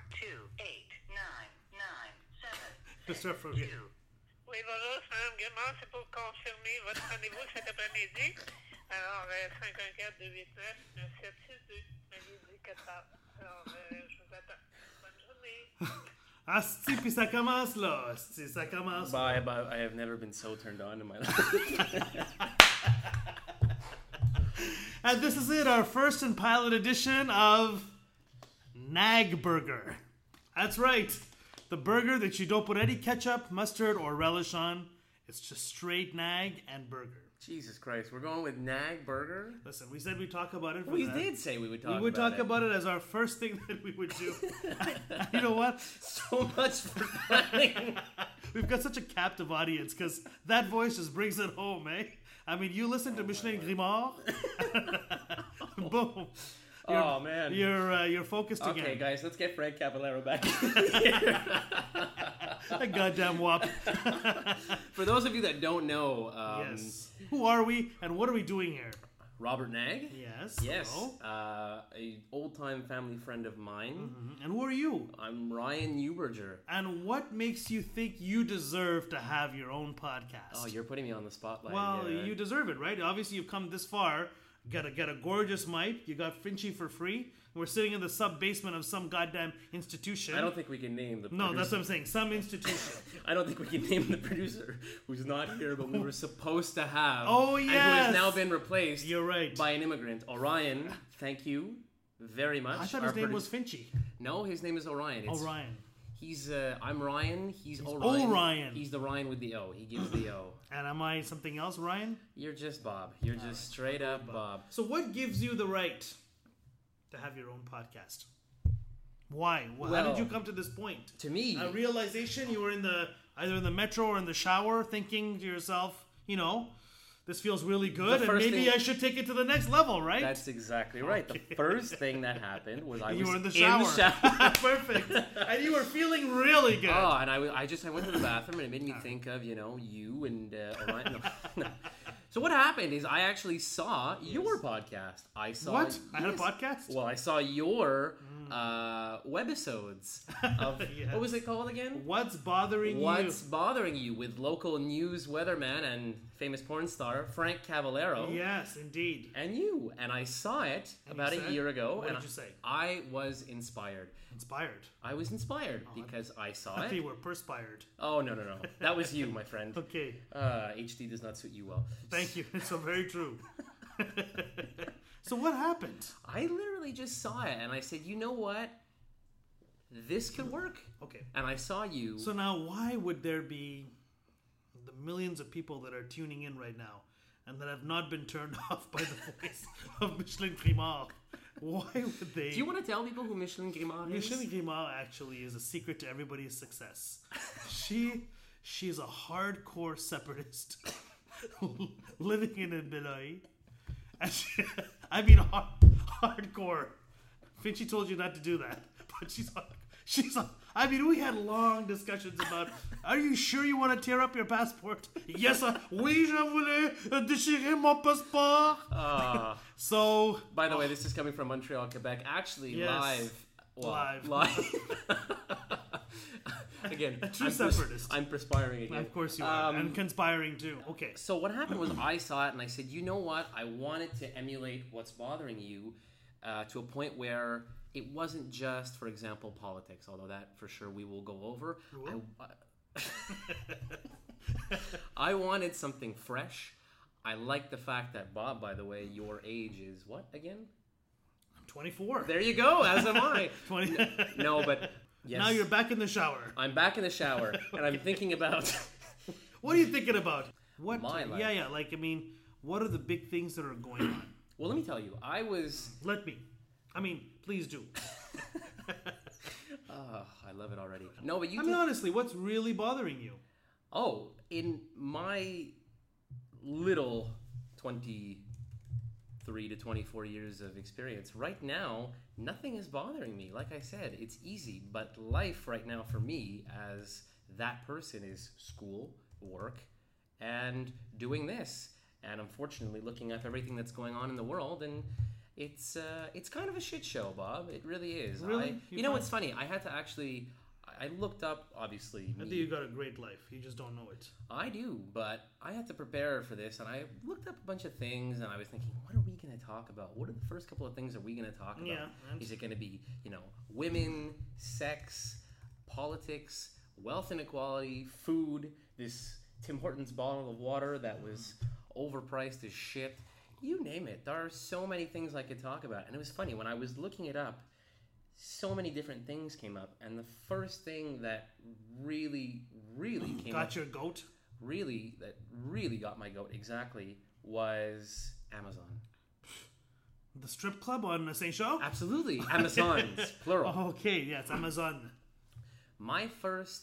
Just start from here. Oui, bonjour, c'est Mme Guimard, c'est pour confirmer votre rendez-vous cet après-midi. Alors, 514-289-9762, m'avez dit 4 heures. Alors, je vous attends. Bonne journée. Asti, puis ça commence là. Asti, ça commence. I have never been so turned on in my life. And this is it, our first and pilot edition of Nag Burger. That's right. The burger that you don't put any ketchup, mustard, or relish on. It's just straight nag and burger. Jesus Christ, we're going with Nag Burger? Listen, we said we'd talk about it. We did say we would talk about it. We would talk about it as our first thing that we would do. You know what? So much for planning. We've got such a captive audience because that voice just brings it home, eh? I mean, you listen to Micheline Grimard. Boom. Oh, man. You're focused again. Okay, guys, let's get Frank Cavallero back. A goddamn whop. For those of you that don't know, yes. Who are we and what are we doing here? Robert Nag. Yes. Yes. Hello. A old-time family friend of mine. Mm-hmm. And who are you? I'm Ryan Neuberger. And what makes you think you deserve to have your own podcast? Oh, you're putting me on the spotlight. Well, yeah. you deserve it, right? Obviously, you've come this far. Got a gorgeous mic. You got Finchy for free. We're sitting in the sub-basement of some goddamn institution. I don't think we can name the producer. No, that's what I'm saying. Some institution. I don't think we can name the producer who's not here, but we were supposed to have. Oh, yes. And who has now been replaced. You're right. By an immigrant. Orion, thank you very much. I thought his name was Finchy. No, his name is Orion. Orion. He's, I'm Ryan. He's Orion. Orion. He's the Ryan with the O. He gives the O. And am I something else, Ryan? You're just Bob. You're just straight up Bob. So what gives you the right to have your own podcast? Why? How did you come to this point? To me, a realization you were either in the metro or in the shower thinking to yourself, this feels really good and maybe I should take it to the next level, right? That's exactly right. Okay. The first thing that happened was I was in the shower. Perfect. And you were feeling really good. Oh, and I went to the bathroom and it made me think of, you and Orion. No. So what happened is I actually saw your podcast. I saw what? I had a podcast? Well, I saw your webisodes of yes. What was it called again? What's Bothering You? What's Bothering You with local news weatherman and famous porn star Frank Cavallero. Yes, indeed. And you. And I saw it about a year ago. What did you say? I was inspired. Inspired? I was inspired because I saw it. I think you were perspired. Oh, no. That was you, my friend. Okay. HD does not suit you well. Thank you. It's so very true. So what happened? I literally just saw it and I said, you know what? This could work. Okay. And I saw you. So now why would there be the millions of people that are tuning in right now and that have not been turned off by the voice of Micheline Grimard? Why would they? Do you want to tell people who Micheline Grimard is? Micheline Grimard actually is a secret to everybody's success. She's a hardcore separatist living in Beloy. Hardcore. Finchy told you not to do that, but we had long discussions about, are you sure you want to tear up your passport? Yes, oui, je voulais déchirer mon passeport. So, by the way, this is coming from Montreal, Quebec. Actually, yes, live. Again, true separatist. I'm perspiring again. Of course you are, and conspiring too. Okay. So what happened was I saw it and I said, you know what? I wanted to emulate What's Bothering You to a point where it wasn't just, for example, politics, although that for sure we will go over. I wanted something fresh. I like the fact that, Bob, by the way, your age is what again? I'm 24. There you go, as am I. 20. No, but... Yes. Now you're back in the shower. I'm back in the shower, and I'm thinking about... What are you thinking about? What? My life. Yeah. What are the big things that are going on? Well, let me tell you. Please do. I love it already. No, but honestly, what's really bothering you? Oh, in my little 23 to 24 years of experience, right now, nothing is bothering me. Like I said, it's easy. But life right now for me as that person is school, work, and doing this. And unfortunately looking at everything that's going on in the world. And It's kind of a shit show, Bob. It really is. Really? You know what's funny? I had to actually. I looked up, obviously. I think you got a great life. You just don't know it. I do, but I had to prepare for this, and I looked up a bunch of things, and I was thinking, what are we going to talk about? What are the first couple of things are we going to talk about? Yeah, Is it going to be, women, sex, politics, wealth inequality, food, this Tim Hortons bottle of water that was overpriced as shit? You name it. There are so many things I could talk about. And it was funny, when I was looking it up, so many different things came up. And the first thing that really came up... Got your goat? That really got my goat, exactly, was Amazon. The strip club on the same show? Absolutely. Amazons, plural. Okay, yes, Amazon. My first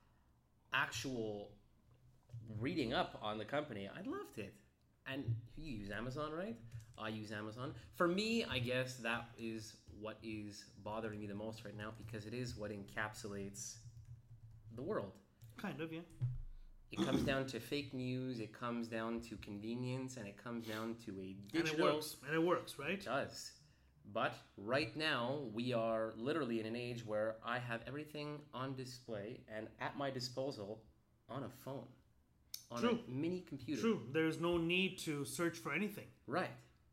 actual reading up on the company, I loved it. And you use Amazon, right? I use Amazon. For me, I guess that is what is bothering me the most right now, because it is what encapsulates the world. Kind of, yeah. It comes down to fake news, it comes down to convenience, and it comes down to a digital... And it works, right? It does. But right now, we are literally in an age where I have everything on display and at my disposal on a phone. On True. a mini computer. True. There's no need to search for anything. Right.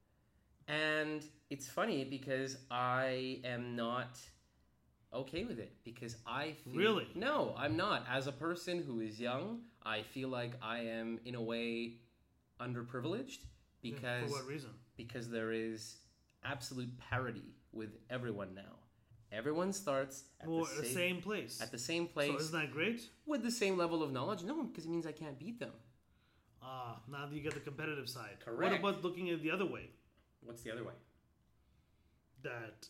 And it's funny because I am not okay with it, because I feel... Really? No, I'm not. As a person who is young, I feel like I am, in a way, underprivileged because... For what reason? Because there is absolute parity with everyone now. Everyone starts at the same place. At the same place. So isn't that great? With the same level of knowledge? No, because it means I can't beat them. Now you get the competitive side. Correct. What about looking at the other way? What's the other way? That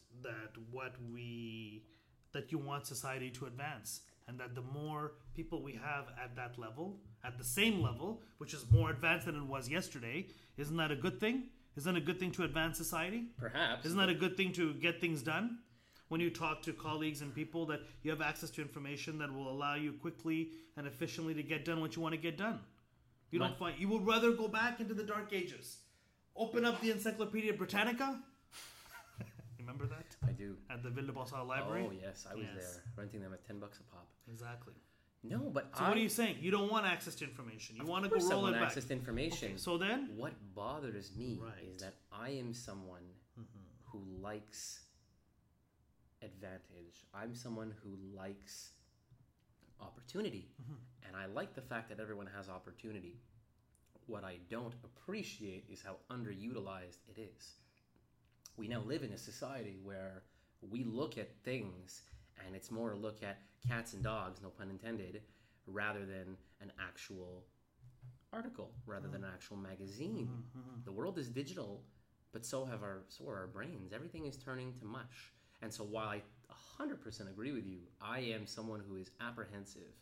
you want society to advance, and that the more people we have at that level, at the same level, which is more advanced than it was yesterday, isn't that a good thing? Isn't that a good thing to advance society? Perhaps. Isn't that a good thing to get things done? When you talk to colleagues and people, that you have access to information that will allow you quickly and efficiently to get done what you want to get done. You don't find you would rather go back into the Dark Ages, open up the Encyclopedia Britannica. Remember that? I do. At the Ville de Bossard Library. Oh yes, I was there, renting them at $10 a pop. Exactly. No, but so what are you saying? You don't want access to information. You want to go roll I want it back. access to information. Okay, so then, what bothers me is that I am someone who likes advantage. I'm someone who likes opportunity, and I like the fact that everyone has opportunity. What I don't appreciate is how underutilized it is. We now live in a society where we look at things, and it's more a look at cats and dogs, no pun intended, rather than an actual article, rather than an actual magazine. The world is digital, but so are our brains. Everything is turning to mush. And so while I 100% agree with you, I am someone who is apprehensive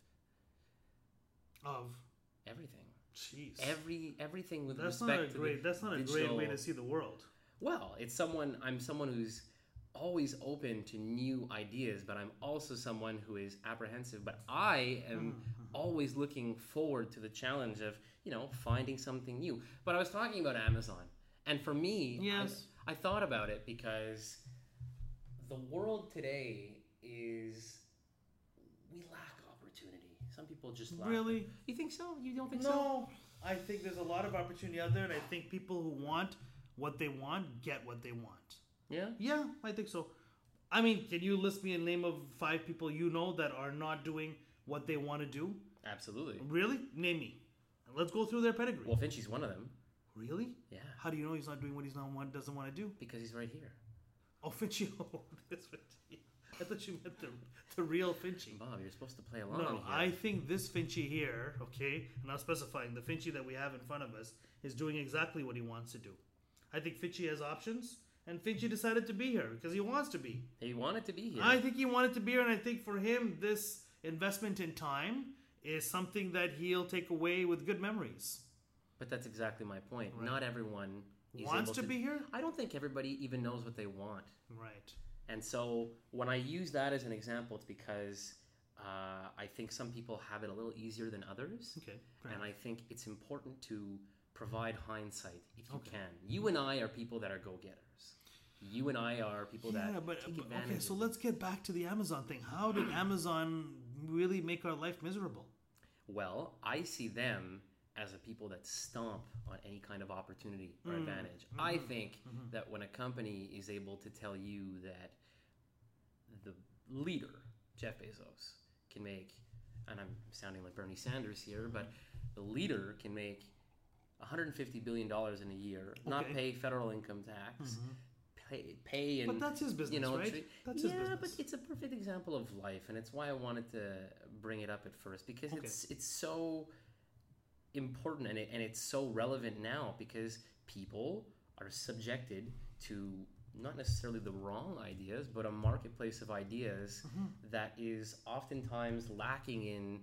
of everything. Jeez. Everything with that's respect not a great, to That's not a great way to see the world. Well, I'm someone who's always open to new ideas, but I'm also someone who is apprehensive. But I am always looking forward to the challenge of, finding something new. But I was talking about Amazon. And for me, yes. I thought about it because the world today is... we lack opportunity. Some people just lack it. You think so? You don't think so? No. I think there's a lot of opportunity out there, and I think people who want what they want get what they want. Yeah? Yeah, I think so. I mean, can you list me a name of 5 people you know that are not doing what they want to do? Absolutely. Really? Name me. Let's go through their pedigree. Well, Finchy's one of them. Really? Yeah. How do you know he's not doing what doesn't want to do? Because he's right here. Oh, Finchy. Oh, that's Finchy. I thought you meant the real Finchy. Bob, you're supposed to play along No, here. I think this Finchy here, okay, and I'm specifying, the Finchy that we have in front of us is doing exactly what he wants to do. I think Finchy has options, and Finchy decided to be here because he wants to be. He wanted to be here. I think he wanted to be here, and I think for him, this investment in time is something that he'll take away with good memories. But that's exactly my point. Right. Not everyone wants to be here? I don't think everybody even knows what they want. Right. And so when I use that as an example, it's because I think some people have it a little easier than others. Okay. And I think it's important to provide hindsight if you can. You and I are people that are go-getters. You and I are people that take advantage. Okay, so of let's get back to the Amazon thing. How did Amazon really make our life miserable? Well, I see them as a people that stomp on any kind of opportunity or advantage. I think that when a company is able to tell you that the leader, Jeff Bezos, can make, and I'm sounding like Bernie Sanders here, but the leader can make $150 billion in a year, not pay federal income tax, pay and... But that's his business, right? That's his business. Yeah, but it's a perfect example of life, and it's why I wanted to bring it up at first, because it's so important, and it's so relevant now, because people are subjected to not necessarily the wrong ideas, but a marketplace of ideas that is oftentimes lacking in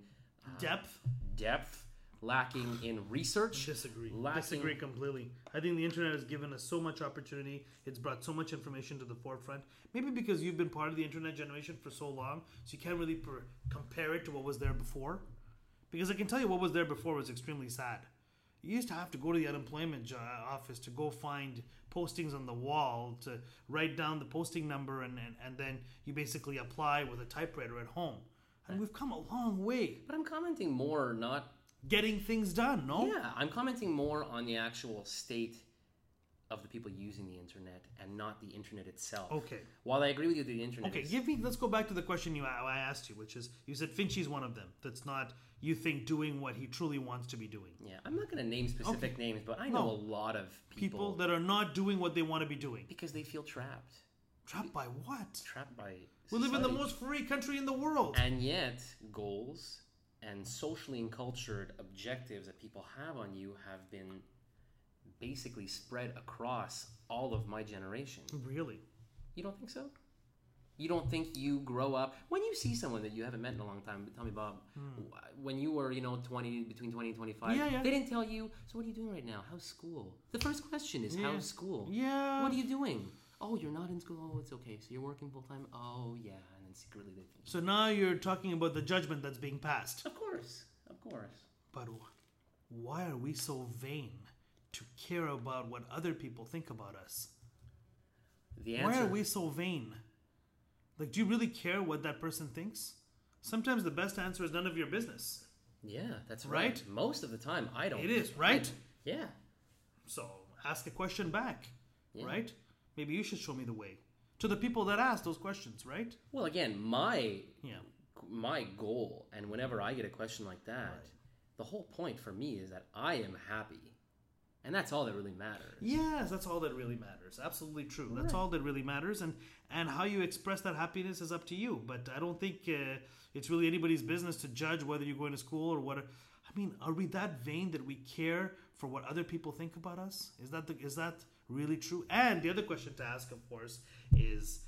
depth, lacking in research. Disagree completely. I think the internet has given us so much opportunity. It's brought so much information to the forefront. Maybe because you've been part of the internet generation for so long, so you can't really compare it to what was there before. Because I can tell you what was there before was extremely sad. You used to have to go to the unemployment office to go find postings on the wall, to write down the posting number, and then you basically apply with a typewriter at home. And we've come a long way. But I'm commenting more, not... getting things done, no? Yeah, I'm commenting more on the actual state of the people using the internet and not the internet itself. Okay. While I agree with you, the internet let's go back to the question I asked you, which is, you said Finchy's one of them that's not, you think, doing what he truly wants to be doing. Yeah, I'm not going to name specific names, but I know a lot of people that are not doing what they want to be doing. Because they feel trapped. Trapped by what? Trapped by society. We live in the most free country in the world. And yet, goals and socially encultured objectives that people have on you have been basically spread across all of my generation. Really? You don't think so? You don't think you grow up... When you see someone that you haven't met in a long time, tell me, Bob, when you were, between 20 and 25, they didn't tell you, so what are you doing right now? How's school? The first question is, how's school? Yeah. What are you doing? Oh, you're not in school? Oh, it's okay. So you're working full-time? Oh, yeah. And then secretly they think... So now you're talking about the judgment that's being passed. Of course. But why are we so vain to care about what other people think about us? Why are we so vain? Like, do you really care what that person thinks? Sometimes the best answer is none of your business. Yeah, that's right. Most of the time, I don't. It is, right? Yeah. So, ask a question back, right? Maybe you should show me the way. To the people that ask those questions, right? Well, again, my goal, and whenever I get a question like that, the whole point for me is that I am happy. And that's all that really matters. Yes, that's all that really matters. Absolutely true. That's all that really matters. And how you express that happiness is up to you. But I don't think it's really anybody's business to judge whether you're going to school or what. I mean, are we that vain that we care for what other people think about us? Is that really true? And the other question to ask, of course, is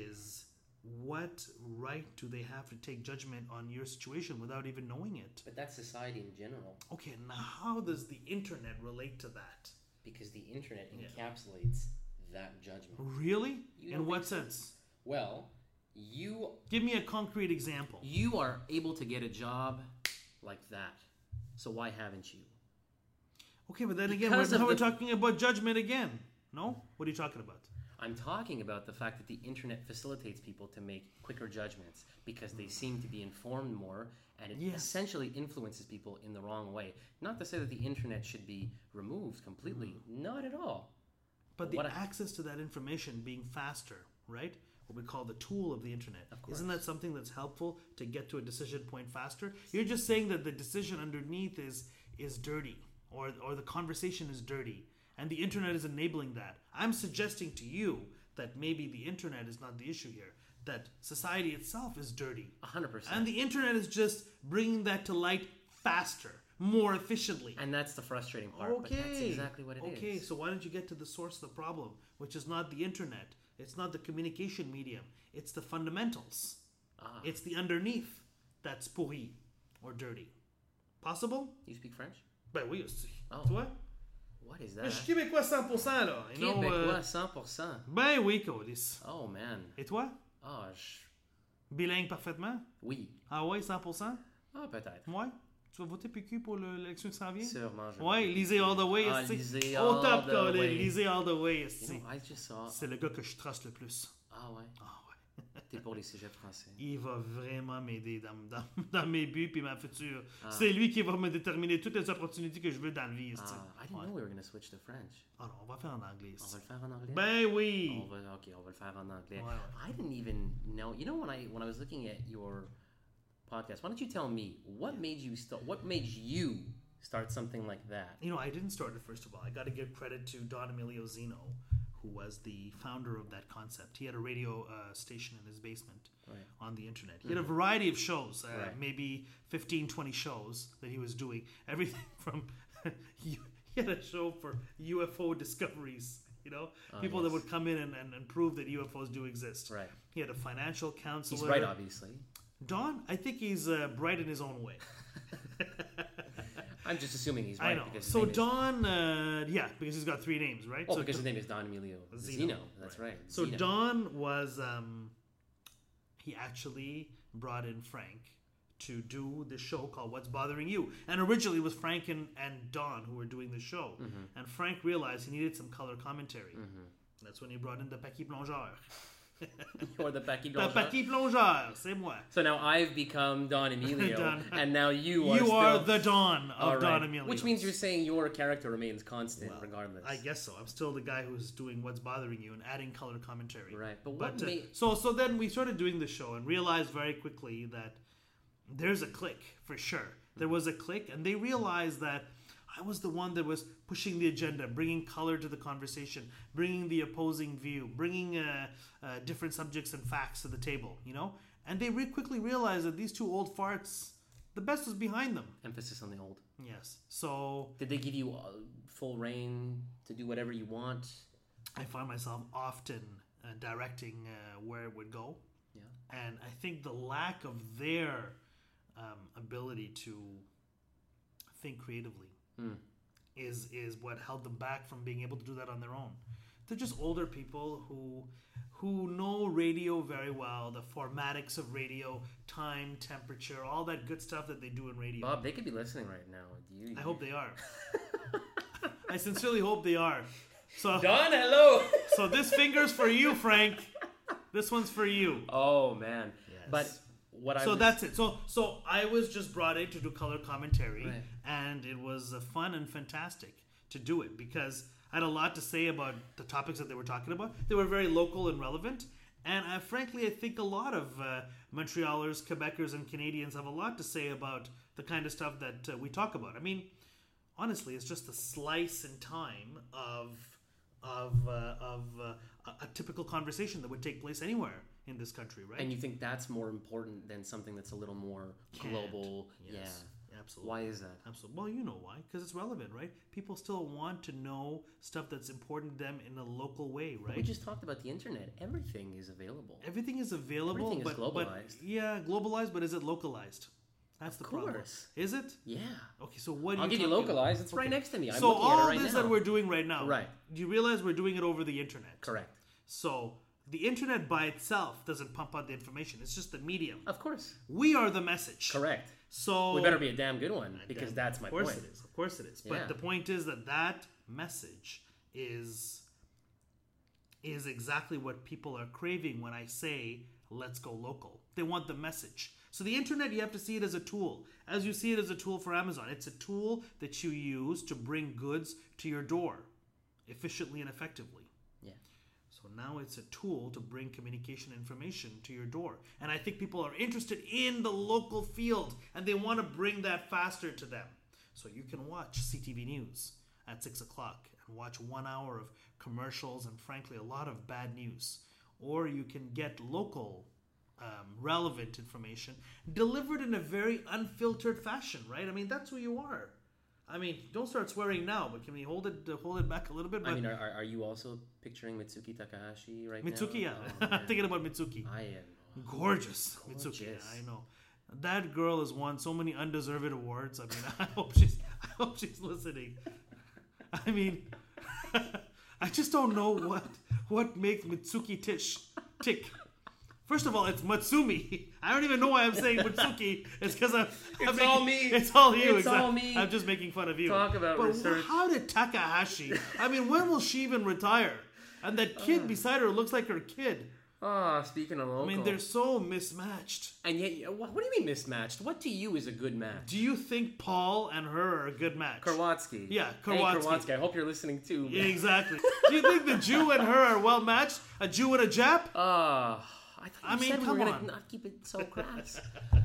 what right do they have to take judgment on your situation without even knowing it? But that's society in general. Okay, now how does the internet relate to that? Because the internet encapsulates that judgment. Really? In what sense? Well, give me a concrete example. You are able to get a job like that. So why haven't you? Okay, but then again, we're talking about judgment again. No? What are you talking about? I'm talking about the fact that the internet facilitates people to make quicker judgments because they seem to be informed more, and it essentially influences people in the wrong way. Not to say that the internet should be removed completely. Not at all. But the access to that information being faster, right? What we call the tool of the internet. Of course. Isn't that something that's helpful to get to a decision point faster? You're just saying that the decision underneath is dirty, or the conversation is dirty. And the internet is enabling that. I'm suggesting to you that maybe the internet is not the issue here. That society itself is dirty. 100%. And the internet is just bringing that to light faster, more efficiently. And that's the frustrating part. Okay. But that's exactly what it is. Okay, so why don't you get to the source of the problem, which is not the internet. It's not the communication medium. It's the fundamentals. It's the underneath that's pourri or dirty. Possible? You speak French? Ben oui aussi. Oh. Toi? What is that? Je suis québécois 100% là. Québécois 100%. Ben oui, Colis. Oh man. Et toi? Ah, Bilingue parfaitement? Oui. Ah ouais, 100%? Ah, peut-être. Ouais? Tu vas voter PQ pour l'élection qui s'en vient? Sûrement. Ouais, Lisée all the way. Lisée Au all top, the Colin. way. Lisée all the way. You know, I just saw... C'est le gars que je trace le plus. Ah ouais? Ah ouais. T'es pour les cégeps français. Il va vraiment m'aider dans mes buts et ma future. C'est lui qui va me déterminer toutes les opportunités que je veux dans la vie. I didn't know we were going to switch to French. Ah non, on va faire en anglais. On va le faire en anglais? Ben oui! On va le faire en anglais. Ouais. I didn't even know... You know, when I was looking at your podcast, why don't you tell me, what made you start something like that? You know, I didn't start it, first of all. I got to give credit to Don Emilio Zeno, who was the founder of that concept. He had a radio station in his basement on the internet. He had a variety of shows, maybe 15, 20 shows that he was doing. Everything from... he had a show for UFO discoveries, you know? People that would come in and prove that UFOs do exist. Right. He had a financial counselor. He's right, obviously. Don, I think he's bright in his own way. I'm just assuming he's right. I know. Because So Don, because he's got three names, right? Oh, so because his name is Don Emilio Zeno. That's right. So Zeno. Don was, he actually brought in Frank to do this show called What's Bothering You. And originally it was Frank and Don who were doing the show. And Frank realized he needed some color commentary. That's when he brought in the Paquis Plongeur. Or the Paquis The Plongeur. Paquis Plongeur, c'est moi. So now I've become Don Emilio, and now you are are still... the Don of All right. Don Emilio. Which means you're saying your character remains constant regardless. I guess so. I'm still the guy who's doing What's Bothering You and adding color commentary. Right. But what made... So then we started doing the show and realized very quickly that there's a click, for sure. There was a click, and they realized that I was the one that was pushing the agenda, bringing color to the conversation, bringing the opposing view, bringing different subjects and facts to the table, you know? And they quickly realized that these two old farts, the best was behind them. Emphasis on the old. Yes. So... Did they give you full reign to do whatever you want? I find myself often directing where it would go. Yeah. And I think the lack of their ability to think creatively is what held them back from being able to do that on their own. They're just older people who know radio very well, the formatics of radio, time, temperature, all that good stuff that they do in radio. Bob, they could be listening right now. I hope they are. I sincerely hope they are. So, Don, hello! So this finger's for you, Frank. This one's for you. Oh, man. Yes. But what I So was... that's it. So I was just brought in to do color commentary, and it was fun and fantastic to do it because I had a lot to say about the topics that they were talking about. They were very local and relevant, and frankly, I think a lot of Montrealers, Quebecers, and Canadians have a lot to say about the kind of stuff that we talk about. I mean, honestly, it's just a slice in time of a typical conversation that would take place anywhere in this country, right? And you think that's more important than something that's a little more global? Yes, yeah. Absolutely. Why is that? Absolutely. Well, you know why. Because it's relevant, right? People still want to know stuff that's important to them in a local way, right? But we just talked about the internet. Everything is available. Everything is available. Everything is globalized. Globalized, but is it localized? That's the problem. Of course. Is it? Yeah. Okay, so what I'll give you localized. It's right next to me. I'm so looking at it all right this now. that we're doing right now, right? Do you realize we're doing it over the internet? Correct. So the internet by itself doesn't pump out the information. It's just the medium. Of course. We are the message. Correct. So we better be a damn good one because that's my point. Of course it is. Of course it is. But the point is that message is exactly what people are craving when I say let's go local. They want the message. So the internet, you have to see it as a tool. As you see it as a tool for Amazon. It's a tool that you use to bring goods to your door efficiently and effectively. Yeah. So now it's a tool to bring communication information to your door. And I think people are interested in the local field and they want to bring that faster to them. So you can watch CTV News at 6 o'clock and watch 1 hour of commercials and frankly a lot of bad news. Or you can get local relevant information delivered in a very unfiltered fashion, right? I mean, that's who you are. I mean, don't start swearing now, but can we hold it back a little bit? But I mean, are you also picturing Mitsuki Takahashi right Mitsuki, now? Yeah. I'm thinking about Mitsuki. I am. Gorgeous. Mitsuki, yeah, I know. That girl has won so many undeserved awards. I mean, I hope she's listening. I mean, I just don't know what makes Mitsuki tick. First of all, it's Matsumi. I don't even know why I'm saying Matsuki. It's because It's all me. It's all you. It's all me. I'm just making fun of you. Talk about but research. How did Takahashi? I mean, when will she even retire? And that kid beside her looks like her kid. Speaking of local. I mean, they're so mismatched. And yet, what do you mean mismatched? What to you is a good match? Do you think Paul and her are a good match? Karwatsky. Yeah, Hey, Karwatsky. Karwatsky, I hope you're listening too. Yeah, exactly. Do you think the Jew and her are well matched? A Jew and a Jap? I thought you said we were come going on. to not keep it so crass.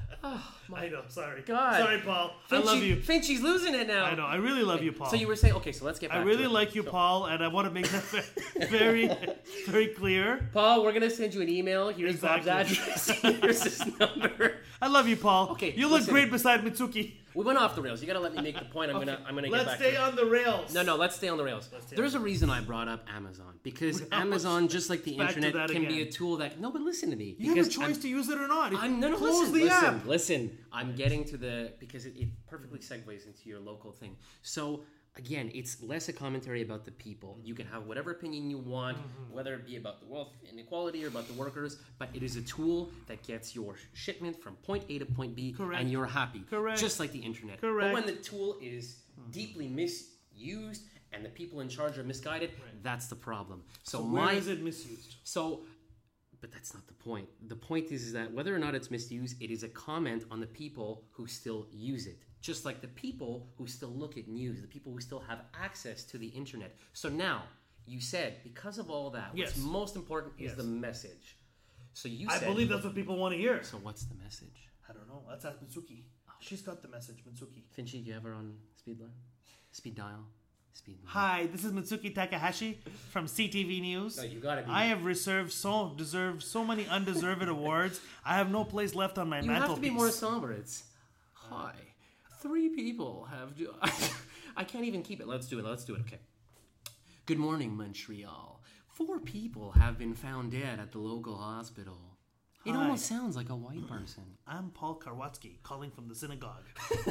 I know, sorry. God. Sorry, Paul. I love you. Finchie's losing it now. I know, I really love you, Paul. So you were saying, okay, so let's get back I really to it. like you, Paul, and I want to make that very, very clear. Paul, we're going to send you an email. Here's Exactly. Bob's address. Here's his number. I love you, Paul. Okay, you look listen. great beside Mitsuki. We went off the rails. You got to let me make the point. I'm gonna get Let's back stay to it. on the rails. No, let's stay on the rails. stay There's a reason I brought up Amazon. Because Rails. Amazon, just like the Back to internet, that can be again. a tool that... No, but listen to me. You have because a choice to use it or not. listen, Close the app. listen. I'm getting to the... Because it perfectly segues into your local thing. So, again, it's less a commentary about the people. You can have whatever opinion you want, whether it be about the wealth inequality or about the workers, but it is a tool that gets your shipment from point A to point B, Correct. and you're happy. Correct. Just like the internet. Correct. But when the tool is deeply misused and the people in charge are misguided, that's the problem. So Where is it misused? but that's not the point. The point is that whether or not it's misused, it is a comment on the people who still use it. Just like the people who still look at news, the people who still have access to the internet. So now, you said, because of all that, Yes. what's most important is Yes. the message. So you I said... believe that's what people want to hear. So what's the message? I don't know. Let's ask Mitsuki. She's got the message, Mitsuki. Finchie, do you have her on speed line? Speed dial? Speed line? Hi, this is Mitsuki Takahashi from CTV News. No, you gotta be... I have deserved so many undeserved awards. I have no place left on my You mantelpiece. have to be more somber. It's, hi, 3 people have... I can't even keep it. Let's do it. Okay. Good morning, Montreal. 4 people have been found dead at the local hospital. It Hi. almost sounds like a white person. I'm Paul Karwatsky, calling from the synagogue.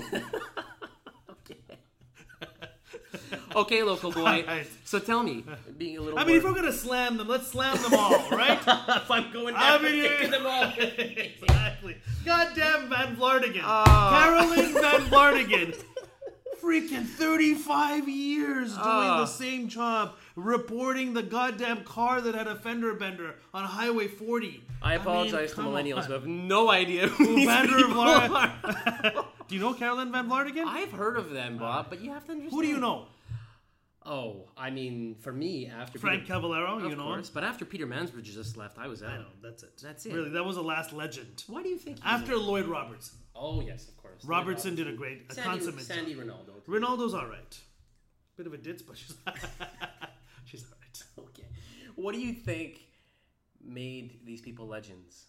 Okay, local boy. Right. So tell me, being a little I mean, if more... we're going to slam them, let's slam them all, right? if I'm going down and kicking them all. Exactly. Goddamn Van Vlartigan. Carolyn Van Vlartigan. Freaking 35 years doing the same job, reporting the goddamn car that had a fender bender on Highway 40. I apologize to come millennials on. who have no idea who these Vander people Vlar- are. Do you know Carolyn Van Vlartigan? I've heard of them, Bob, but you have to understand. Who do you know? Oh, I mean, for me, after Frank Peter, Cavallaro, of you know course, him? but after Peter Mansbridge just left, I was out. I know, that's it. That's it. Really, that was the last legend. Why do you think? He's After Lloyd Robertson. Oh yes, of course. Robertson did a consummate Sandy job. Ronaldo. Ronaldo's all right. Bit of a ditz, but she's she's all right. Okay. What do you think made these people legends?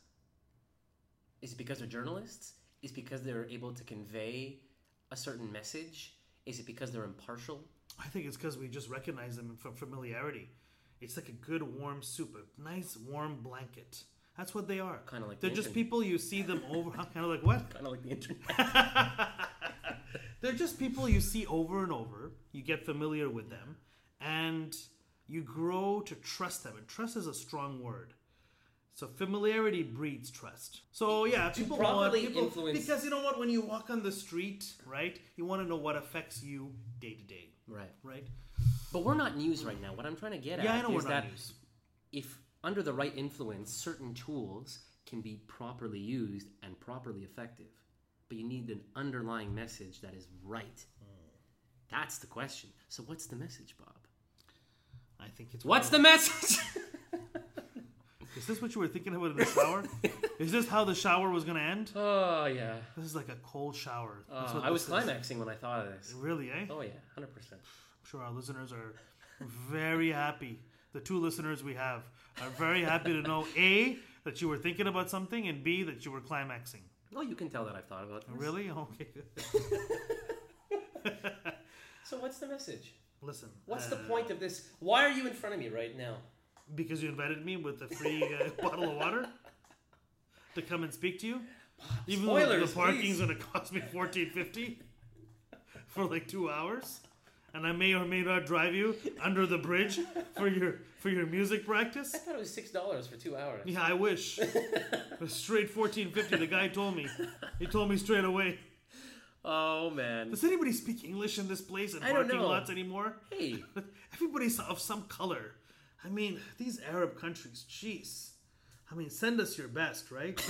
Is it because they're journalists? Is it because they're able to convey a certain message? Is it because they're impartial? I think it's because we just recognize them from familiarity. It's like a good warm soup, a nice warm blanket. That's what they are. Kinda like they're the just internet. people you see them over. Kind of like what? Kind of like the internet. They're just people you see over and over. You get familiar with them, and you grow to trust them. And trust is a strong word. So familiarity breeds trust. So yeah, people want properly people influence- because you know what? When you walk on the street, right, you want to know what affects you day to day, Right. right? But we're not news right now. What I'm trying to get Yeah, at I know is we're not that news. if under the right influence, certain tools can be properly used and properly effective. But you need an underlying message that is right. That's the question. So what's the message, Bob? I think it's What's the message? Is this what you were thinking about in the shower? Is this how the shower was going to end? Oh, yeah. This is like a cold shower. That's what I was this is. climaxing when I thought of this. Really, eh? Oh, yeah, 100%. I'm sure our listeners are very happy. The 2 listeners we have are very happy to know, A, that you were thinking about something, and B, that you were climaxing. Oh, you can tell that I've thought about this. Really? Okay, good. So what's the message? Listen. What's the point of this? Why are you in front of me right now? Because you invited me with a free bottle of water to come and speak to you? Even though Spoilers, the parking's please. going to cost me $14.50 for like 2 hours? and I may or may not drive you under the bridge for your music practice. I thought it was $6 for 2 hours. Yeah, I wish. It was straight $14.50. The guy told me. He told me straight away. Oh man. Does anybody speak English in this place and I don't parking know. lots anymore? Hey. Everybody's of some color. I mean, these Arab countries, jeez. I mean, send us your best, right?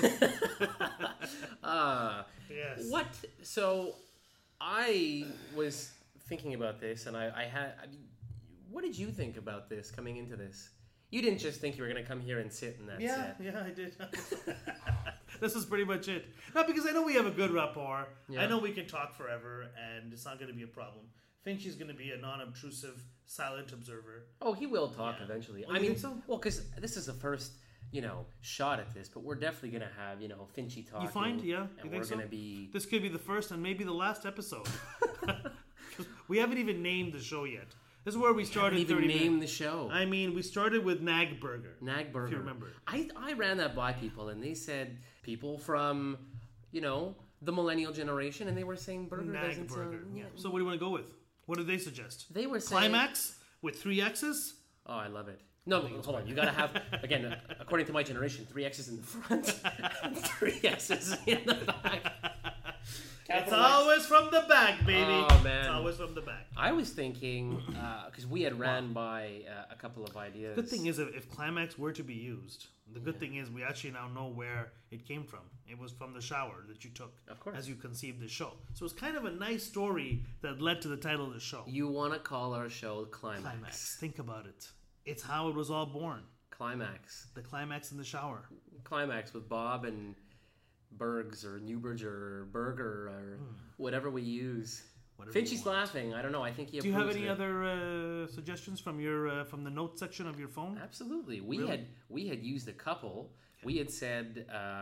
Yes. What? So, I was thinking about this, and what did you think about this coming into this? You didn't just think you were going to come here and sit and that's it. Yeah, I did. This is pretty much it. No, because I know we have a good rapport. Yeah. I know we can talk forever, and it's not going to be a problem. Finchie's going to be a non-obtrusive, silent observer. Oh, he will talk Yeah. eventually. Oh, you think so? Well, because this is the first, shot at this, but we're definitely going to have, Finchy talking. You find? Yeah? And You we're think so? going to be... This could be the first and maybe the last episode. 'Cause we haven't even named the show yet. This is where we started. even 30 name minutes. the show. I mean, we started with Nag Burger. Nag Burger. If you remember. I ran that by people, and they said people from, the millennial generation, and they were saying burger Nag doesn't Burger. sound... Yeah. So what do you want to go with? What did they suggest? They were saying... Climax with 3 X's? Oh, I love it. No, hold on. You got to have, again, according to my generation, 3 X's in the front and 3 X's in the back. It's always from the back, baby. Oh, man. It's always from the back. I was thinking, because we had ran by a couple of ideas. Good thing is, if Climax were to be used, the good thing is we actually now know where it came from. It was from the shower that you took Of course. as you conceived the show. So it's kind of a nice story that led to the title of the show. You want to call our show Climax. Climax. Think about it. It's how it was all born. Climax. The climax in the shower. Climax with Bob and Bergs or Newbridge or Burger or whatever we use. Whatever Finchy's you want. laughing. I don't know. I think he Do you have approves any of it. other suggestions from your from the notes section of your phone? Absolutely. Really? We had used a couple. We had said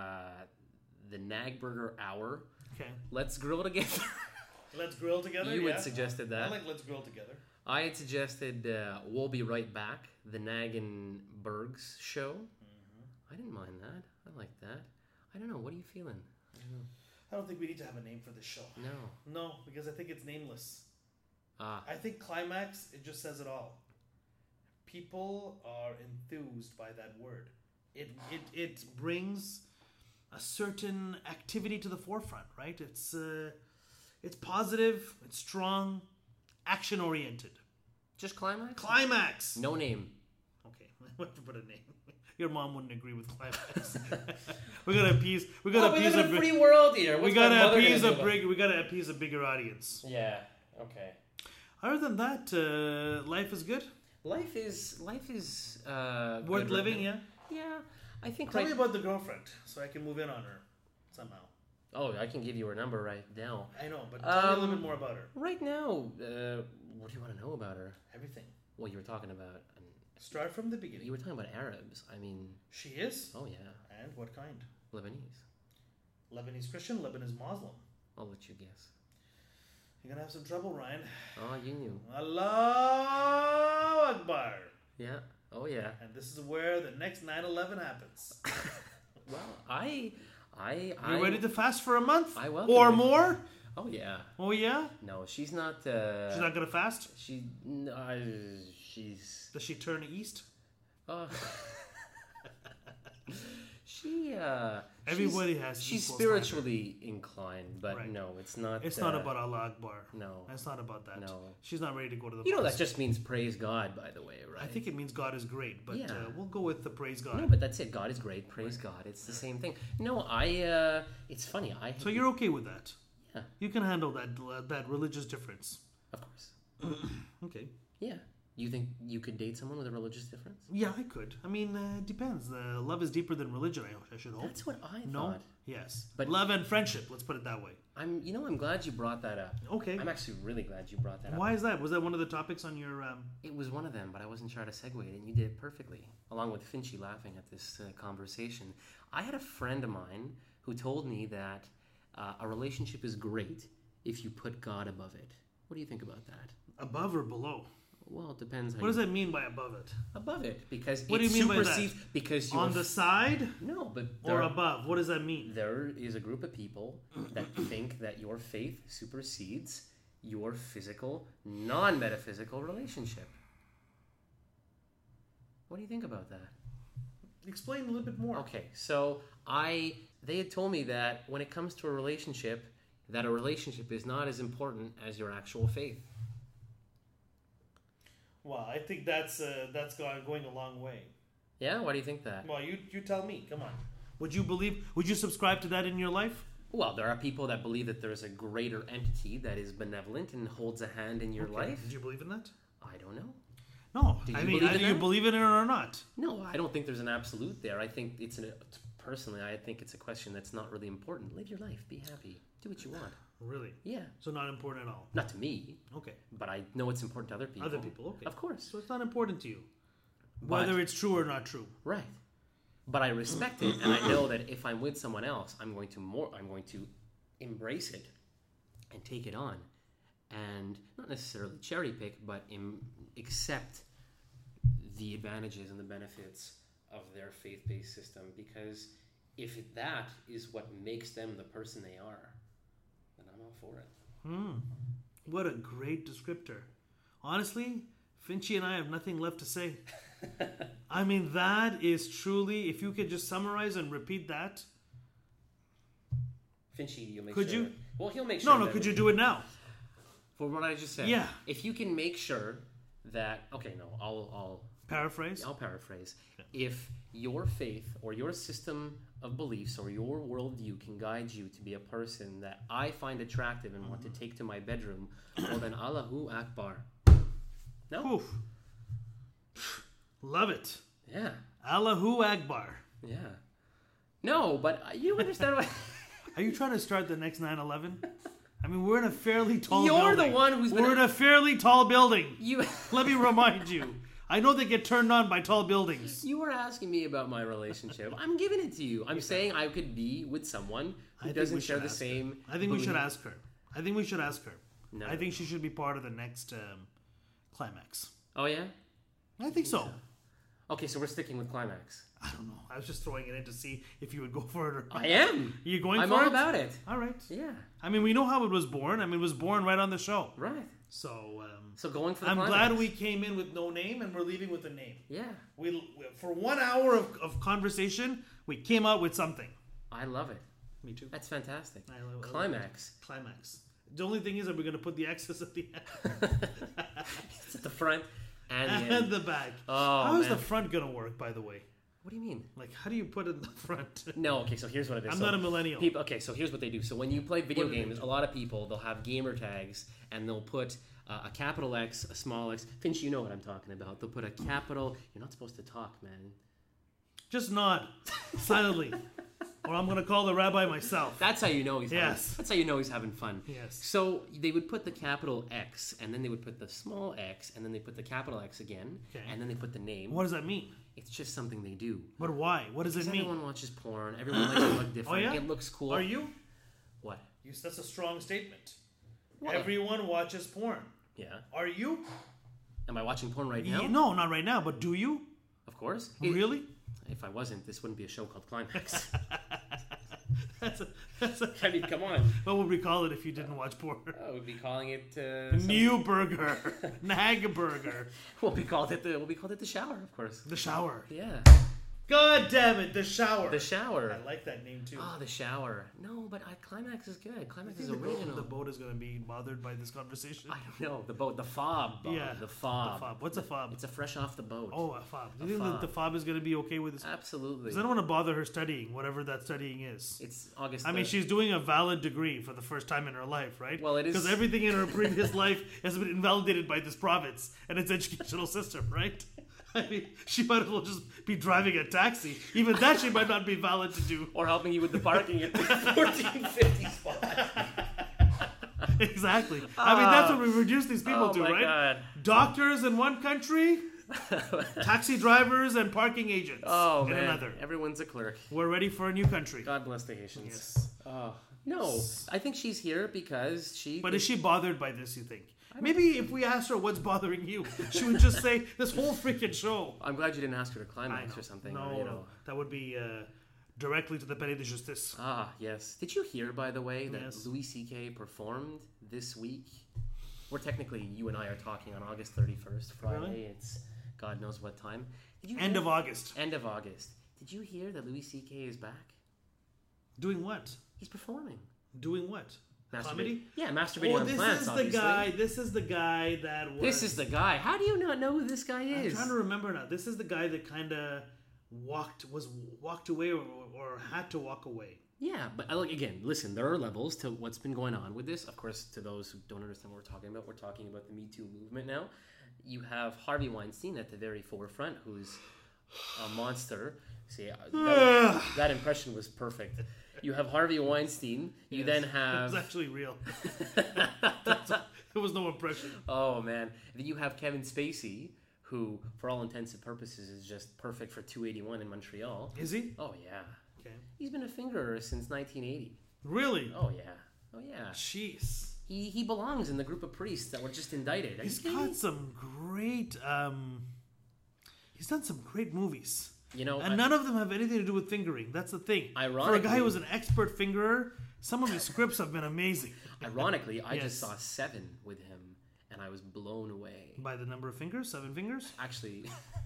the Nag Burger Hour. Okay. Let's grill together. Let's grill together. You had suggested that. I like let's grill together. I had suggested We'll Be Right Back, the Nag and Bergs show. I didn't mind that. I like that. I don't know. What are you feeling? I don't think we need to have a name for this show. No. No, because I think it's nameless. Ah. I think Climax, it just says it all. People are enthused by that word. It brings a certain activity to the forefront, right? It's positive, it's strong, action oriented. Just Climax? Climax. No name. Okay, we have to put a name. Your mom wouldn't agree with Climax. we gotta appease. We We gotta appease live in a a free world here. We What's my gotta mother appease gonna a do big. We gotta appease a bigger audience. Yeah. Okay. Other than that, life is good. Life is Worth good living, right now. yeah. Yeah. I think Tell right. me about the girlfriend, so I can move in on her somehow. Oh, I can give you her number right now. I know, but tell me a little bit more about her. Right now, what do you want to know about her? Everything. Well, you were talking about. Start from the beginning. You were talking about Arabs. I mean, She is. oh yeah, And what kind? Lebanese. Lebanese Christian, Lebanese Muslim. I'll let you guess. You're gonna have some trouble, Ryan. Oh, you knew. Allahu Akbar. Yeah. Oh yeah. And this is where the next 9/11 happens. Well, You ready to fast for a month? I welcome or it. more? Oh yeah. Oh yeah. No, she's not. She's not gonna fast. She's. Does she turn east? She. Everybody has She's equal spiritually inclined, but Right. no, it's not. It's not about Allah Akbar. No. It's not about that. No. She's not ready to go to the You know that mosque. just means praise God, by the way, right? I think it means God is great, but Yeah. we'll go with the praise God. No, but that's it. God is great. Praise God. It's the same thing. No, it's funny. So you're okay with that? Yeah. You can handle that religious difference. Of course. Okay. Yeah. You think you could date someone with a religious difference? Yeah, I could. I mean, it depends. Love is deeper than religion. I should hope. That's what I No. thought. Yes. But- But love and friendship. Let's put it that way. I'm glad you brought that up. Okay. I'm actually really glad you brought that up. Why is that? Was that one of the topics on your? It was one of them, but I wasn't sure how to segue it, and you did it perfectly, along with Finchy laughing at this conversation. I had a friend of mine who told me that a relationship is great if you put God above it. What do you think about that? Above or below? Well, it depends. How What does that mean by above it? above it? Because What it do you mean by that? supersedes. Because you're On the side no, but or above? What does that mean? there is a group of people that think that your faith supersedes your physical, non-metaphysical relationship. What do you think about that? Explain a little bit more. Okay, so they had told me that when it comes to a relationship, that a relationship is not as important as your actual faith. Well, I think that's going a long way. Yeah? Why do you think that? Well, you tell me. Come on. Would you subscribe to that in your life? Well, there are people that believe that there's a greater entity that is benevolent and holds a hand in your life. Did you believe in that? I don't know. No. Do you I mean, believe in either you that? believe in it or not. No, I don't think there's an absolute there. I think personally, I think it's a question that's not really important. Live your life. Be happy. Do what you want. Really? Yeah. So not important at all. Not to me, Okay. but I know it's important to other people. Other people, okay. Of course. So it's not important to you. But- Whether it's true or not true. Right. But I respect it, and I know that if I'm with someone else, I'm going to embrace it and take it on, and not necessarily cherry pick, but accept the advantages and the benefits of their faith-based system. Because if that is what makes them the person they are, then I'm all for it. What a great descriptor. Honestly, Finchy and I have nothing left to say. I mean, that is truly, if you could just summarize and repeat that. Finchy, you'll make Could sure. you? Well, he'll make sure. No, that could you do it now? For what I just said. Yeah. If you can make sure that, okay, no, I'll Paraphrase? I'll paraphrase. If your faith or your system of beliefs or your worldview can guide you to be a person that I find attractive and want to take to my bedroom, well then Allahu Akbar. No? Oof. Love it. Yeah. Allahu Akbar. Yeah. No, but you understand what... Are you trying to start the next 9/11? I mean, we're in a fairly tall You're building. the one who's been... We're in a fairly tall building. You... Let me remind you. I know they get turned on by tall buildings. You were asking me about my relationship. I'm giving it to you. I'm saying I could be with someone who doesn't share the same... I think we should belief. ask her. I think we should ask her. No. I think she should be part of the next climax. Oh, yeah? I think so. Okay, so we're sticking with Climax. I don't know. I was just throwing it in to see if you would go for it or not. I am. You going I'm for all it? about it. All right. Yeah. I mean, we know how it was born. I mean, it was born right on the show. Right. So, So going for the I'm Climax. glad we came in with no name and we're leaving with a name. Yeah. We for 1 hour of conversation, we came out with something. I love it. Me too. That's fantastic. I love it. Climax. Climax. The only thing is that we're going to put the X's at the end. It's at the front and the and end. the back. Oh, How is man. the front going to work, by the way? What do you mean? Like, how do you put it in the front? No, okay, so here's what it is. I'm So not a millennial. Okay, so here's what they do. So when you play video What do they games, do? a lot of people, they'll have gamer tags, and they'll put a capital X, a small x. Finch, you know what I'm talking about. They'll put a capital... You're not supposed to talk, man. Just nod silently. Or I'm going to call the rabbi myself. That's how you know he's having, Yes. That's how you know he's having fun. Yes. So they would put the capital X, and then they would put the small x, and then they put the capital X again, Okay. and then they put the name. What does that mean? It's just something they do. But why? What does it Because mean? everyone watches porn. Everyone likes to look different. Oh, yeah? It looks cool. Are you? What? That's a strong statement. What? Everyone watches porn. Yeah. Are you? Am I watching porn right now? No, not right now, but do you? Of course. Really? If I wasn't, this wouldn't be a show called Climax. That's a, I mean, come on. what would we call it if you didn't watch porn? Oh, we'd be calling it New burger. Nag burger. We'll be called it the shower, of course. The shower. Yeah. God damn it, the shower. The shower. I like that name too. Oh, the shower. No, but Climax is good. Climax I is think original. the boat is going to be bothered by this conversation. I don't know. The boat. The fob. Bob. Yeah. The fob. The fob. What's a fob? It's a fresh off the boat. Oh, a fob. Do A you think that fob. the fob is going to be okay with this? Absolutely. Because I don't want to bother her studying, whatever that studying is. It's August. I mean, 3rd. she's doing a valid degree for the first time in her life, right? Well, it is- Because everything in her previous life has been invalidated by this province and its educational system, right? I mean, she might as well just be driving a taxi. Even that she might not be valid to do. Or helping you with the parking at the 1450 spot. Exactly. I mean, that's what we reduce these people Oh to, my right? God. Doctors in one country, taxi drivers and parking agents Oh, in man. another. Everyone's a clerk. We're ready for a new country. God bless the Haitians. Yes. Oh. No, I think she's here because she... But is she bothered by this, you think? Maybe if we asked her what's bothering you, she would just say, this whole freaking show. I'm glad you didn't ask her to I Climax know. or something. No, or, you know. that would be directly to the Palais de Justice. Ah, yes. Did you hear, by the way, that Yes. Louis C.K. performed this week we're technically, you and I are talking on August 31st, Friday. Really? It's God knows what time. Did you End hear- of August. End of August. Did you hear that Louis C.K. is back? Doing what? He's performing. Doing what? Comedy? Yeah, masturbating on this plants, is the obviously. guy. This is the guy that was... This is the guy. How do you not know who this guy I'm is? trying to remember now. This is the guy that kind of walked away or had to walk away. Yeah, but like again, listen, there are levels to what's been going on with this. Of course, to those who don't understand what we're talking about the Me Too movement now. You have Harvey Weinstein at the very forefront, who's a monster. See, that impression was perfect. You have Harvey Weinstein. You then It have... was actually real. It was no impression. Oh, man. Then you have Kevin Spacey, who, for all intents and purposes, is just perfect for 281 in Montreal. Is he? Oh, yeah. Okay. He's been a fingerer since 1980. Really? Oh, yeah. Oh, yeah. Jeez. He belongs in the group of priests that were just indicted. He's got some great... he's done some great movies. You know, and none of them have anything to do with fingering. That's the thing. For a Ironically- guy who was an expert fingerer, some of his scripts have been amazing. Ironically, I Yes. just saw 7 with him, and I was blown away. By the number of fingers? 7 fingers? Actually...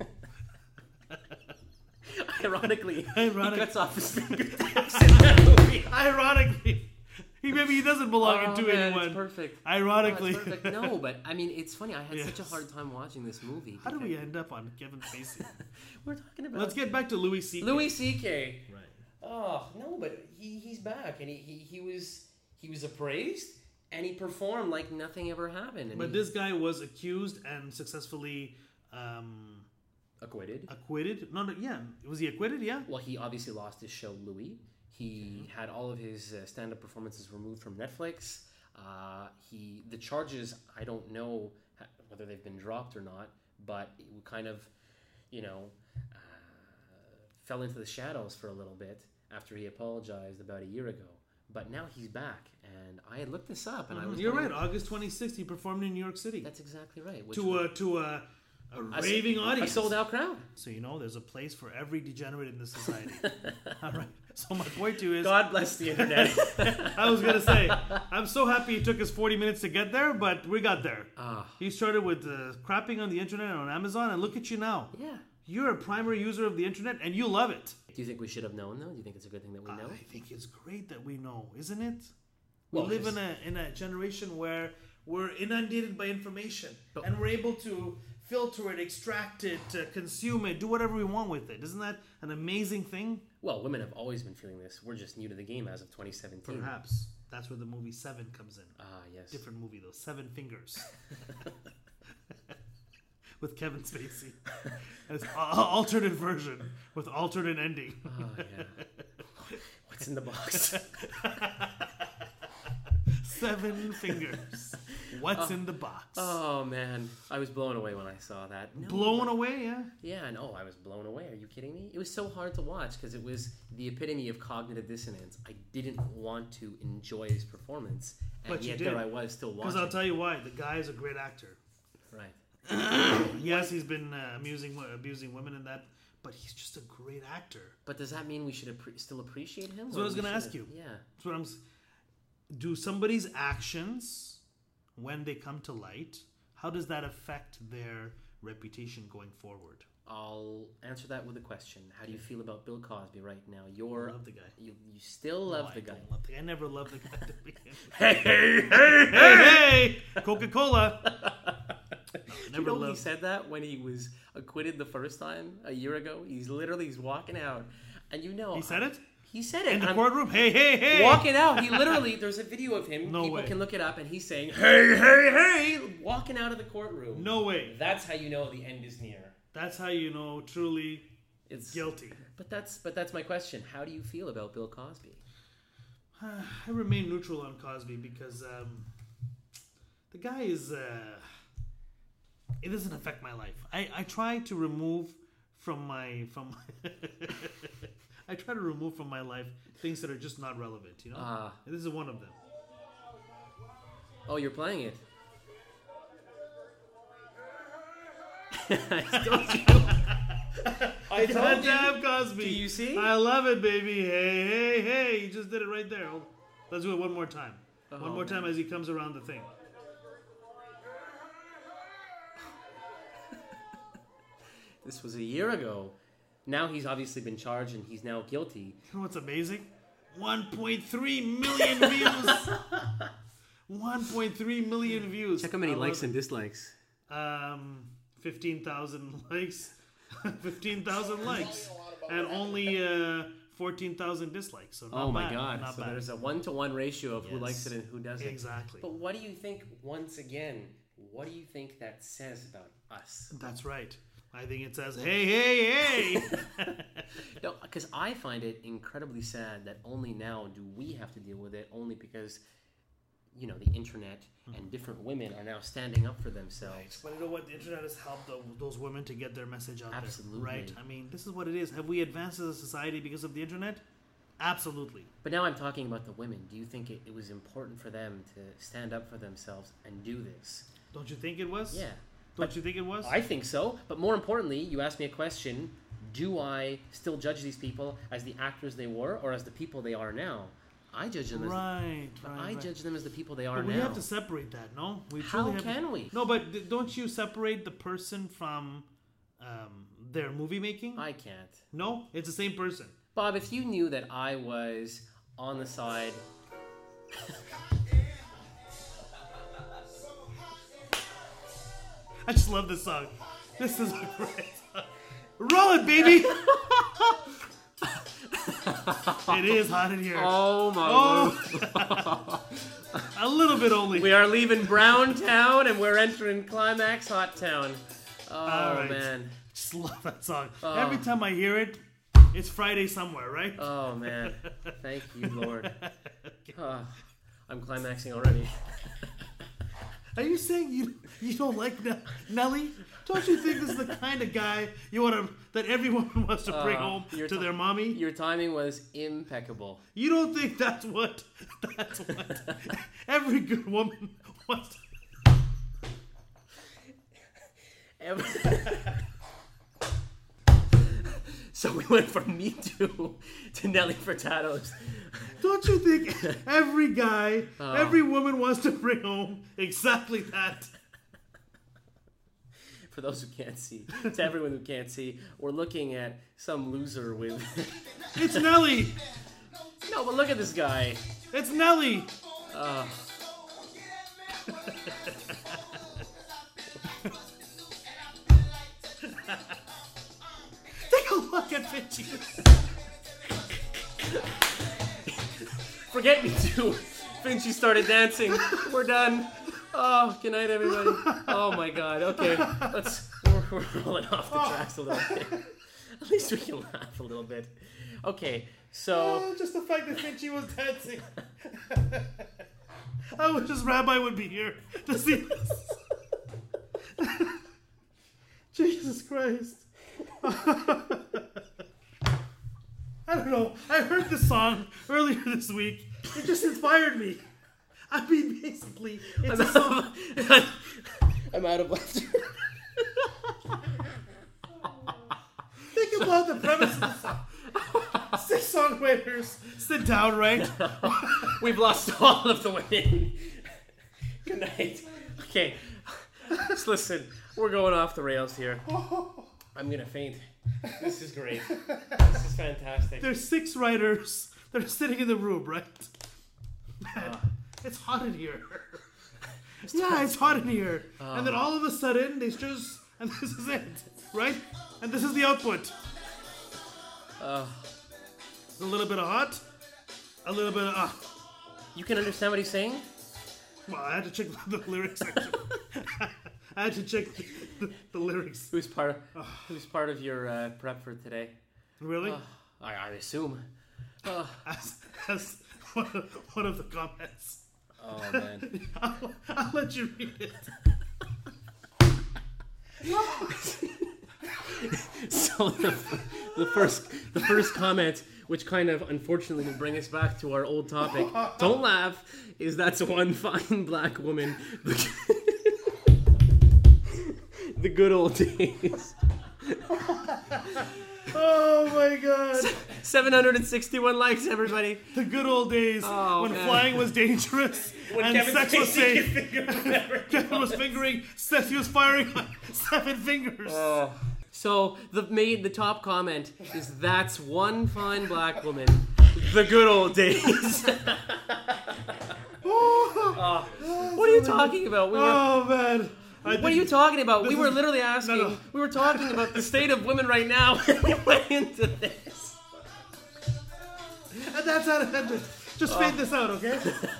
Ironically, he cuts off his fingertips in that movie. Ironically. Maybe he doesn't belong in 281. It's perfect. Ironically. Oh, it's perfect. No, but I mean, it's funny. I had such a Yes. hard time watching this movie. How did we end up on Kevin Spacey? We're talking about Let's get back to Louis C.K. Louis C.K. Right. Oh no, but he's back, and he was appraised, and he performed like nothing ever happened. And But this guy was accused and successfully acquitted. acquitted. No, yeah. Was he acquitted? Yeah. Well, he obviously lost his show, Louis. He had all of his stand-up performances removed from Netflix. The charges, I don't know whether they've been dropped or not, but it kind of, fell into the shadows for a little bit after he apologized about a year ago. But now he's back, and I had looked this up, and I was... You're right. August 26th, he performed in New York City. That's exactly right. To a raving audience. A sold-out crowd. So there's a place for every degenerate in this society. All right. So my point to you is... God bless the internet. I was going to say, I'm so happy it took us 40 minutes to get there, but we got there. He started with crapping on the internet on Amazon, and look at you now. Yeah. You're a primary user of the internet, and you love it. Do you think we should have known, though? Do you think it's a good thing that we know? I think it's great that we know, isn't it? Well, we live in a generation where we're inundated by information, and we're able to filter it, extract it, consume it, do whatever we want with it. Isn't that an amazing thing? Well, women have always been feeling this. We're just new to the game as of 2017. Perhaps. That's where the movie Seven comes in. Ah, yes. Different movie, though. 7 Fingers. With Kevin Spacey. It's an alternate version with alternate ending. Oh, yeah. What's in the box? 7 Fingers. What's in the box? Oh, man. I was blown away when I saw that. No, Blown away, yeah? Yeah, no, I was blown away. Are you kidding me? It was so hard to watch because it was the epitome of cognitive dissonance. I didn't want to enjoy his performance, and But you yet did. there I was still watching. Because I'll tell you why. The guy is a great actor. Right. Yes, he's been abusing women and that, but he's just a great actor. But does that mean we should still appreciate him? That's what I was going to ask you. Yeah. That's what do somebody's actions, when they come to light, how does that affect their reputation going forward? I'll answer that with a question. How do you feel about Bill Cosby right now? I love the guy. You still love the guy. I never loved the guy to begin with. Hey! Hey! Coca-Cola! Never he said that when he was acquitted the first time a year ago? He's walking out. And He said it? He said it. In the courtroom? Hey! Walking out. He literally, there's a video of him. No People way. can look it up. And he's saying, hey! Walking out of the courtroom. No way. That's how you know the end is near. That's how you know truly It's guilty. But that's my question. How do you feel about Bill Cosby? I remain neutral on Cosby because the guy is... it doesn't affect my life. I try to remove from my I try to remove from my life things that are just not relevant, you know? And this is one of them. Oh, you're playing it. I told you. I told you. Cosby. Do you see? I love it, baby. Hey. You just did it right there. Let's do it one more time. One more time as he comes around the thing. This was a year ago. Now he's obviously been charged and he's now guilty. You know what's amazing? 1.3 million views. 1.3 million views. Check how many likes and dislikes. 15,000 likes. 15,000 likes. And only 14,000 dislikes. So not Oh my bad, God. Not So bad. there's a 1-to-1 ratio of who Yes. likes it and who doesn't. Exactly. But what do you think, once again, what do you think that says about us? That's right. I think it says, hey, hey, hey. No, because I find it incredibly sad that only now do we have to deal with it, only because, you know, the internet and different women are now standing up for themselves. But you know what? The internet has helped those women to get their message out Absolutely. there. Right? I mean, this is what it is. Have we advanced as a society because of the internet? Absolutely. But now I'm talking about the women. Do you think it was important for them to stand up for themselves and do this? Don't you think it was? Yeah. Don't you think it was? I think so. But more importantly, you asked me a question. Do I still judge these people as the actors they were or as the people they are now? I judge them as right. I judge them as the people they are But now. we have to separate that, no? We How truly have can to, we? No, but don't you separate the person from their movie making? I can't. No, it's the same person. Bob, if you knew that I was on the side... I just love this song. This is a great song. Roll it, baby! It is hot in here. Oh my Oh. A little bit only. We are leaving Brown Town and we're entering Climax Hot Town. Oh, All right. man. Just love that song. Oh. Every time I hear it, it's Friday somewhere, right? Oh, man. Thank you, Lord. Oh, I'm climaxing already. Are you saying you don't like Nelly? Don't you think this is the kind of guy you want to that everyone wants to bring home your to ti- their mommy? Your timing was impeccable. You don't think that's what every good woman wants to... So we went from Me Too to Nelly Furtado's. Don't you think every guy, every woman wants to bring home exactly that? For those who can't see, to everyone who can't see, we're looking at some loser with... It's Nelly. No, but look at this guy. It's Nelly. Take a look at Finchie. Forget Me Too. Finchie started dancing. We're done. Oh, good night, everybody. Oh my God. Okay, we're rolling off the tracks a little bit. At least we can laugh a little bit. Okay, so Oh, just the fact that Finchie was dancing. I wish this rabbi would be here to see this. Jesus Christ. I don't know. I heard this song earlier this week. It just inspired me. I mean, basically, it's a song. I'm out of laughter. Think about the premise of the song. 6 songwriters sit down, right? We've lost all of the women. Good night. Okay, just listen. We're going off the rails here. I'm gonna faint. This is great. This is fantastic. There's 6 writers that are sitting in the room, right? Man, it's hot in here. Yeah, it's hot in here. And then all of a sudden, they just... And this is it, right? And this is the output. A little bit of hot. A little bit of... You can understand what he's saying? Well, I had to check the lyrics section. I had to check the lyrics. Who's part of your prep for today? Really? I assume. As one of the comments. Oh man. I'll let you read it. So the first comment, which kind of unfortunately will bring us back to our old topic. Don't laugh. Is that's one fine black woman. The good old days. Oh my God. 761 likes, everybody. The good old days when man. flying was dangerous and Kevin sex was Spacey safe. Kevin was fingering, he was firing on 7 fingers. So the top comment is, "That's one fine black woman, the good old days." What are you talking about? Oh man. What are you talking about? We this were is- literally asking. no. We were talking about the state of women right now, and we went into this. And that's how it ended. Just fade this out, okay?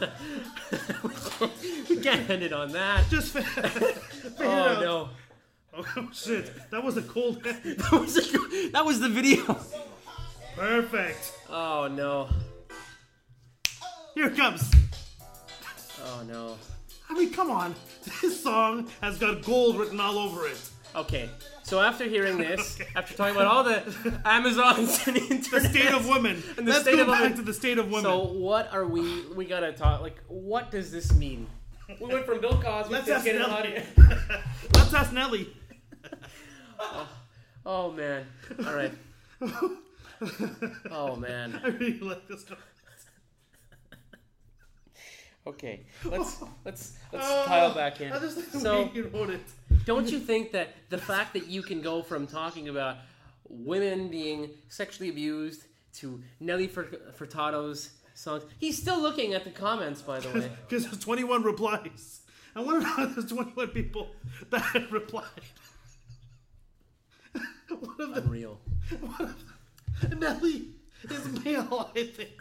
We can't end it on that. Just fade it Oh out. no, Oh shit. That was a cold end. that was the video. Perfect. Oh no. Here it comes. Oh no. I mean, come on. This song has got gold written all over it. Okay, so after hearing this, after talking about all the Amazons and the The internet, state of women. And the Let's state go of back women. to the state of women. so what are we gotta talk, like, what does this mean? We went from Bill Cosby Let's to ask getting Nelly. audio. Let's ask Nelly. Oh man, all right. Oh man. I really like this song. Okay, let's dial back in. I just like the So, way you wrote it. don't you think that the fact that you can go from talking about women being sexually abused to Nelly Furtado's songs? He's still looking at the comments, by the way. Because there's 21 replies. I wonder how there's 21 people that replied. One of them, Unreal. Nelly is male, I think.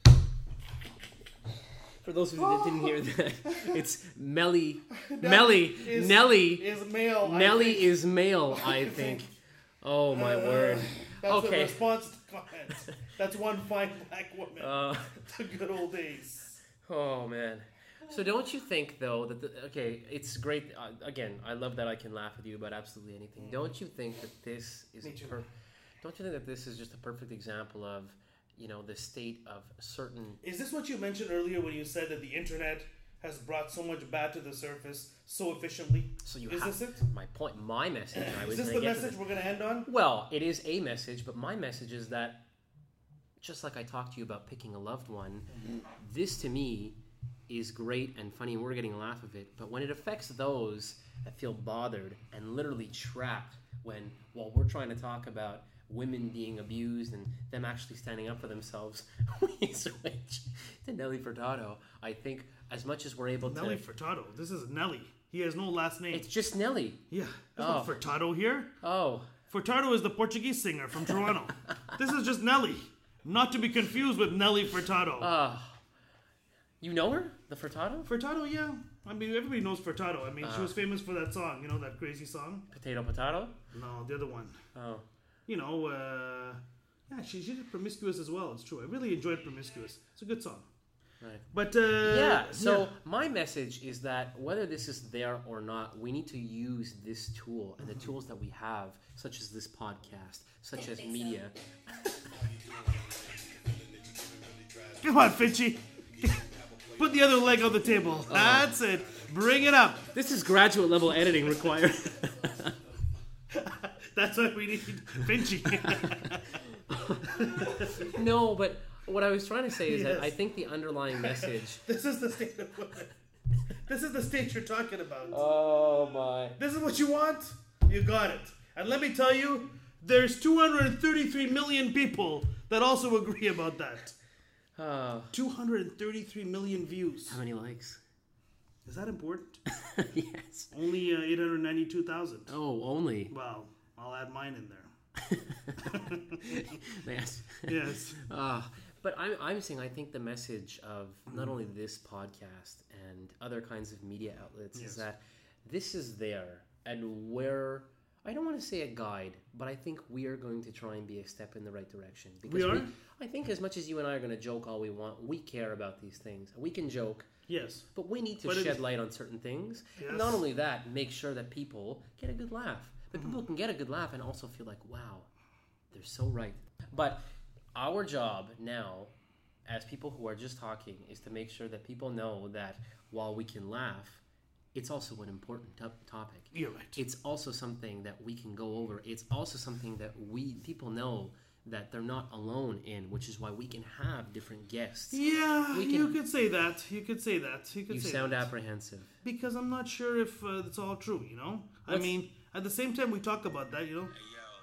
For those who didn't hear that, it's Nelly is Nelly male. I Nelly think. is male, I think. Oh my word. That's the Okay. response to the comment. That's one fine black woman. Uh, The good old days. Oh man. So don't you think though that okay, it's great. Again, I love that I can laugh with you about absolutely anything. Don't you think that this is Me too. don't you think that this is just a perfect example of, you know, the state of certain? Is this what you mentioned earlier when you said that the internet has brought so much bad to the surface so efficiently? So you Is have this it? my point, my message. And I was Is this gonna the get to message we're going to end on? Well, it is a message, but my message is that just like I talked to you about picking a loved one, this to me is great and funny, and we're getting a laugh of it. But when it affects those that feel bothered and literally trapped, while we're trying to talk about women being abused and them actually standing up for themselves, we switch to Nelly Furtado. I think as much as we're able Nelly to, Furtado. This is Nelly. He has no last name. it's just Nelly. Yeah. There's no Furtado here. Oh, Furtado is the Portuguese singer from Toronto. This is just Nelly. Not to be confused with Nelly Furtado. you know her, the Furtado? Furtado, yeah. I mean, everybody knows Furtado. I mean, she was famous for that song. You know, that crazy song? Potato? No, the other one. Oh. You know, yeah, she did Promiscuous as well. It's true. I really enjoyed Promiscuous. It's a good song. Right. But, Yeah, so yeah. my message is that whether this is there or not, we need to use this tool and the tools that we have, such as this podcast, such as media. Come on, Finchie. Put the other leg on the table. That's it. Bring it up. This is graduate level editing required. That's what we need. Finchie. No, but what I was trying to say is that Yes. I think the underlying message. This is the state of women. This is the state you're talking about. Oh my. This is what you want? You got it. And let me tell you, there's 233 million people that also agree about that. 233 million views. How many likes? Is that important? Yes. Only 892,000. Oh, only. Wow. I'll add mine in there. Yes. Yes. But I'm saying I think the message of not only this podcast and other kinds of media outlets Yes. is that this is there, and we're, I don't want to say a guide, but I think we are going to try and be a step in the right direction. Because We are? I think as much as you and I are going to joke all we want, we care about these things. We can joke, Yes. but we need to But it- shed light on certain things. Yes. And not only that, make sure that people get a good laugh. But people can get a good laugh and also feel like, wow, they're so right. But our job now, as people who are just talking, is to make sure that people know that while we can laugh, it's also an important topic. You're right. It's also something that we can go over. It's also something that people know that they're not alone in, which is why we can have different guests. Yeah, We you can- could say that. You could say that. You could You say sound that. apprehensive. Because I'm not sure if it's all true, you know? I What's- mean, at the same time we talk about that, you know? Yo,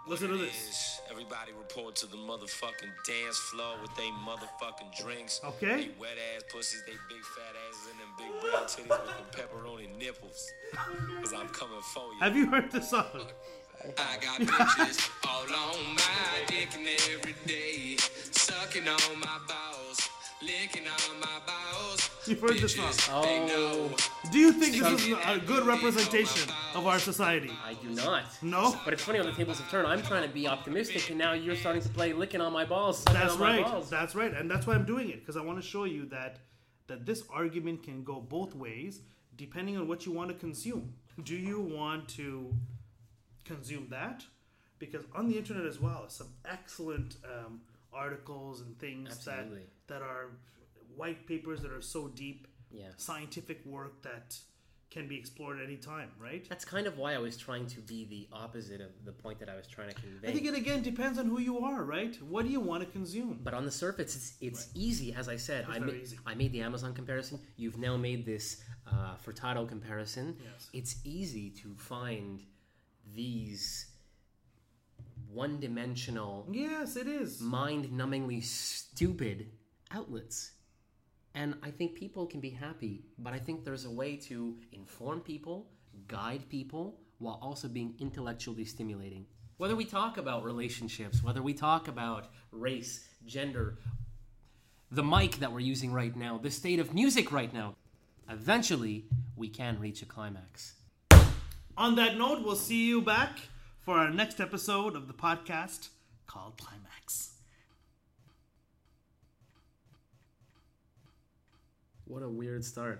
Listen to this. Everybody report to the motherfucking dance floor with they motherfucking drinks. Okay. They wet ass pussies, they big fat asses, and them big brown titties with them pepperoni nipples. Cause I'm coming for you. Have you heard the song? I got bitches all on my dick and every day, sucking on my balls, licking on my balls. You've heard the song. Oh, Do you think this is a good representation of our society? I do not. No? But it's funny, on the tables have turned. I'm trying to be optimistic, and now you're starting to play licking on my balls. sucking That's on my right. balls. That's right. And that's why I'm doing it, because I want to show you that this argument can go both ways depending on what you want to consume. Do you want to consume that? Because on the internet as well, some excellent articles and things Absolutely. that are white papers that are so deep, Yeah. scientific work that can be explored at any time, right? That's kind of why I was trying to be the opposite of the point that I was trying to convey. I think it again depends on who you are, right? What do you want to consume? But on the surface, it's easy. As I said, It's very easy. I made the Amazon comparison. You've now made this Furtado comparison. Yes. It's easy to find these one-dimensional, Yes, it is. mind-numbingly stupid outlets. And I think people can be happy, but I think there's a way to inform people, guide people, while also being intellectually stimulating. Whether we talk about relationships, whether we talk about race, gender, the mic that we're using right now, the state of music right now, eventually we can reach a climax. On that note, we'll see you back for our next episode of the podcast called Climax. What a weird start.